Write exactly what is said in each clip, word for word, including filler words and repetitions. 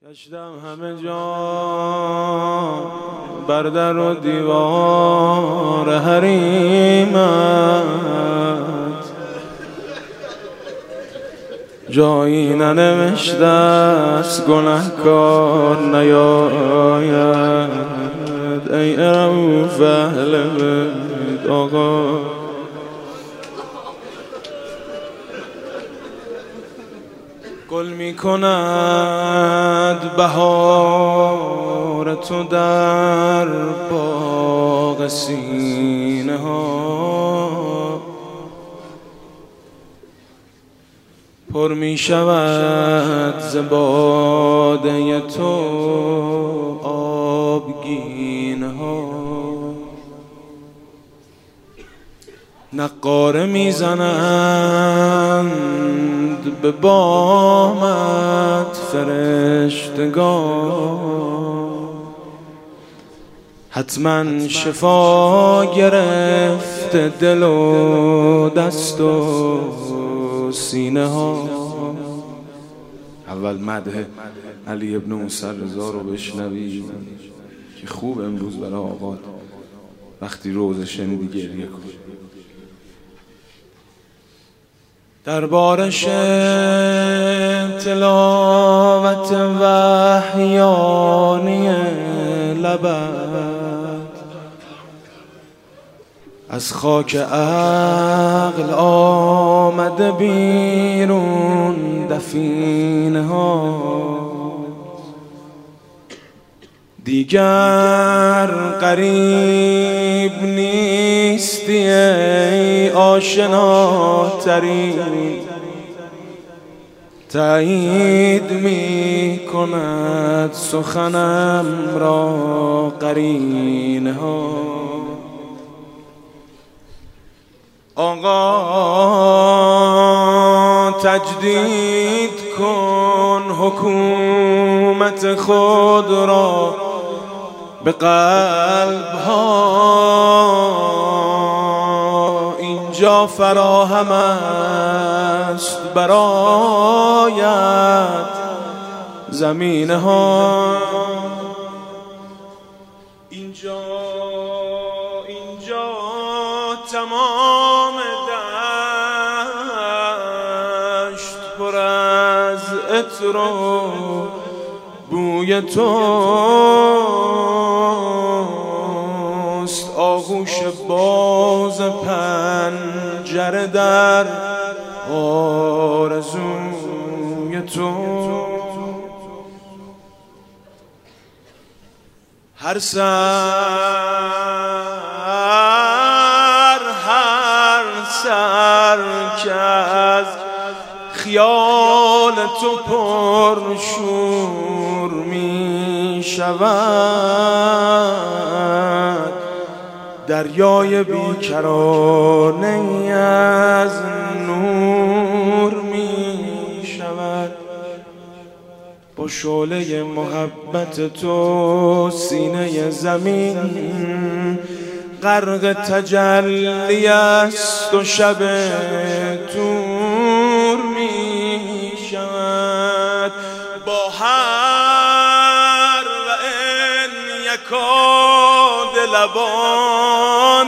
گشتم همه جا بر در و دیوار حریمت، جایی ننوشته است گنهکار نیاید. ای رؤوف اهل بیت آقا، گل می کند بهار تو در باغ سینه ها، پر می شود ز باده تو آبگینه ها. نقاره می زنند به بامت فرشتگان، حتما شفا گرفته دل و دست و سینه ها. اول مدح علی ابن موسی رضا رو بشنوی که خوب امروز برای آقا وقتی روزه شنیدی گریه کن. دربارش تلاوت وحیانی لبت، از خاک عقل آمده بیرون دفینه ها. دیگر قریب نیستی ای آشناترین، تایید می کند سخنم را قرینه ها. آقا تجدید کن حکومت خود را به قلب ها، اینجا فراهم است برایت زمینه ها. اینجا اینجا تمام دشت پر از عطر و بوی توست، آغوش باز پنجره در آرزوی تو. هر سر هر سر که از خیال تو پرشور می شود، دریای بیکرانه از نور می شود. با شعله محبت تو سینه زمین غرق تجلی است و شب تور می شود. با هر و این یکاد لبان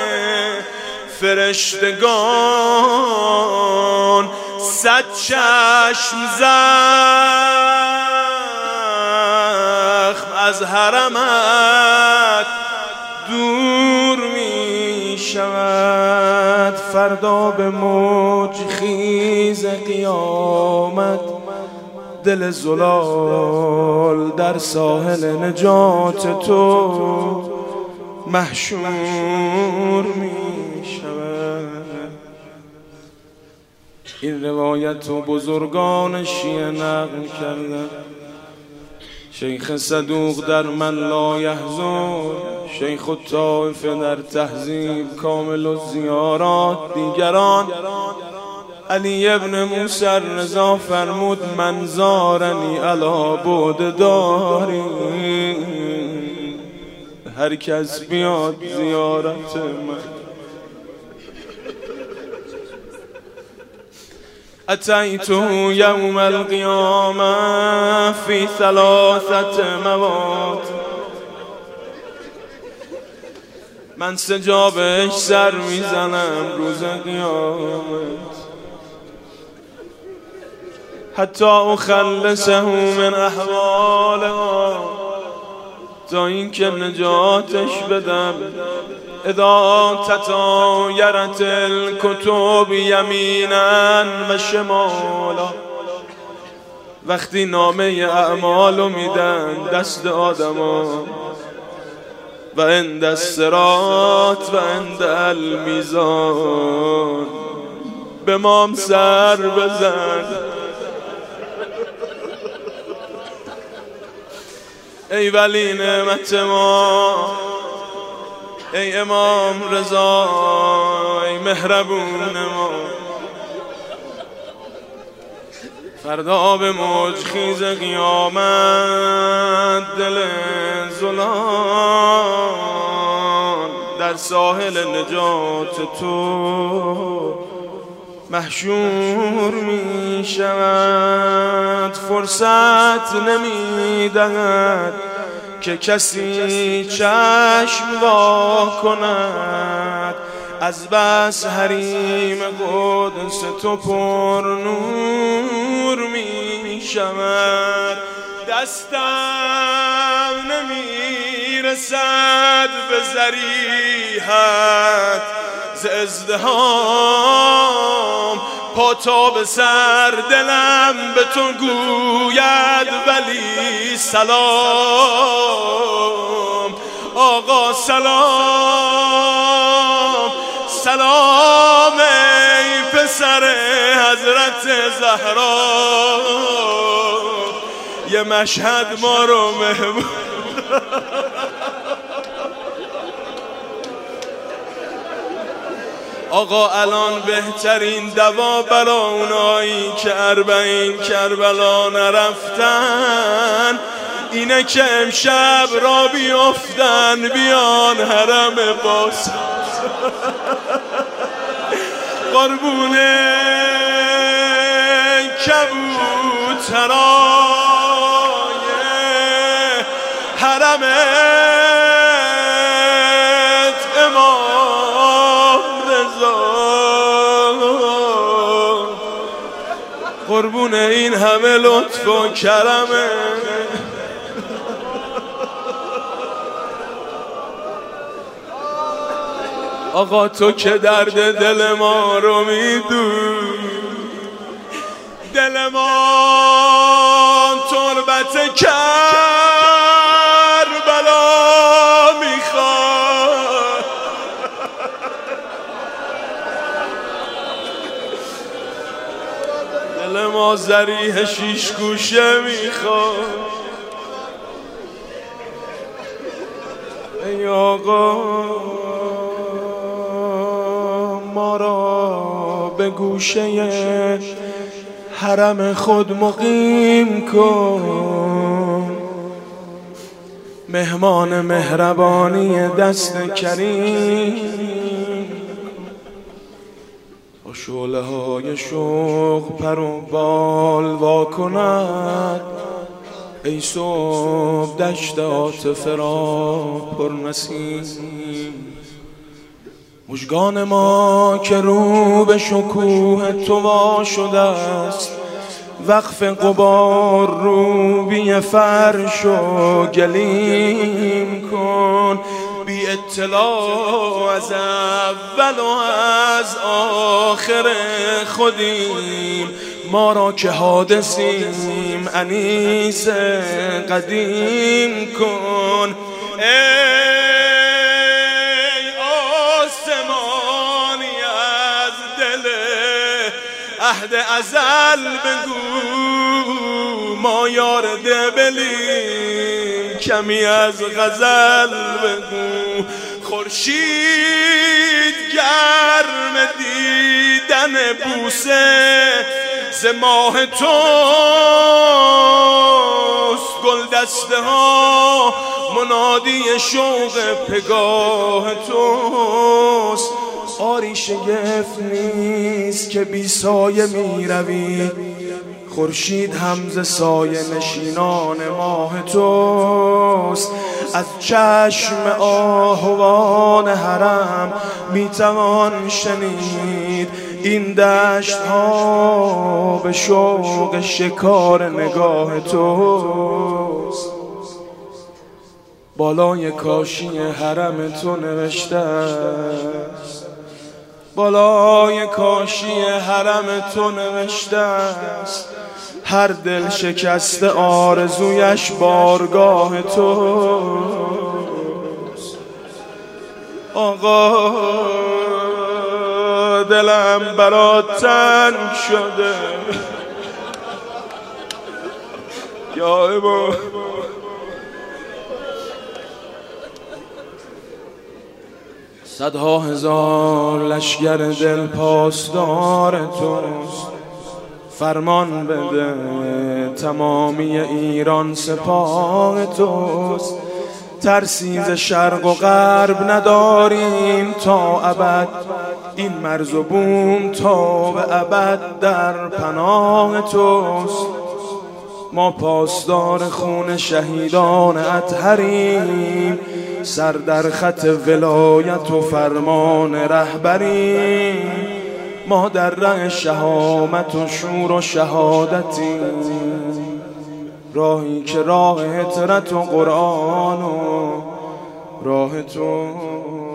فرشتگان، صد چشم زخم از حرمت دور می شود. فردا به موج خیز قیامت دل زلال در ساحل نجات تو محشور می شود. این روایت و بزرگان شیعه نقل کردن. شیخ صدوق در من لا یحزن، شیخ الطائفه در تهذیب کامل الزیارات، دیگران علی ابن موسی رضا فرمود من زارنی علی بعد داری. هر کس بیاد زیارت من أتيت يوم القيامة في ثلاثة مواد. من سجابش سر میزنم روز قیامت، حتی اخلصه من احوالها، تا اینکه نجاتش بدم. اذا تطایرت الکتب یمینا و شمالا، وقتی نامه اعمالو میدن دست آدما، و عند الصراط و عند المیزان، به مام سر بزن. ای ولی نعمت ما، ای امام رضا، ای مهربون ما، فردا به موج خیز قیامت دل زلان در ساحل نجات تو محشور می شود. فرصت نمی دهد که کسی چشم وا کند، از بس حریم قدس تو پر نور می شود. دستم نمی رسد به ضریحت ز ازدحام، پا تا به سر دلم به تو گوید ولی سلام. آقا سلام، سلام ای پسر حضرت زهرا، یه مشهد ما رو مهمون. آقا الان بهترین دوا برا اونایی که اربعین کربلا نرفتن اینه که امشب را بیافتن بیان حرم باز. قربون کبوترای حرمت امام رضا، قربون این همه لطف و کرمه. آقا تو که درد دل ما رو میدونی، دل ما تربت کربلا میخواد. دل ما ضریح شیش گوشه میخواد. ای آقا ما را به گوشه حرم خود مقیم کن، مهمان مهربانی دست کریم. با شعله های شوق پر و بال وا کند، ای صبح دشت عاطفه را پر نسیم. مژگان ما که رو به شکوه تو وا شده است، وقف غبار رو بی فرش و گلیم کن. بی اطلاع از اول و از آخر خودیم، ما را که حادثیم انیس قدیم کن. عهد ازل بگو ما یار دبلیم، کمی از غزل بگو. خورشید گرم دیدن بوسه ز ماه توست، گل دسته ها منادی شوق پگاه توست. آری شگفت نیست که بی سایه می روی، خورشید هم ز سایه نشینان ماه توست. از چشم آهوان حرم می توان شنید این دشت ها به شوق شکار نگاه توست. بالای کاشی حرم تو نوشته است، بالای کاشی حرم تو نوشته است، هر دل شکسته آرزویش بارگاه توست. آقا دلم برات تنگ شده یا امام، صدها هزار لشگر دل پاسدار توست. فرمان بده تمامی ایران سپاه توست. ترسی ز شرق و غرب نداریم تا ابد، این مرز و بوم تا به ابد در پناه توست. ما پاسدار خون شهیدان اطهریم، سر در خط ولایت و فرمان رهبریم. ما در ره شهامت و شور و شهادتیم، راهی که راه هجرت و قرآن و راه تو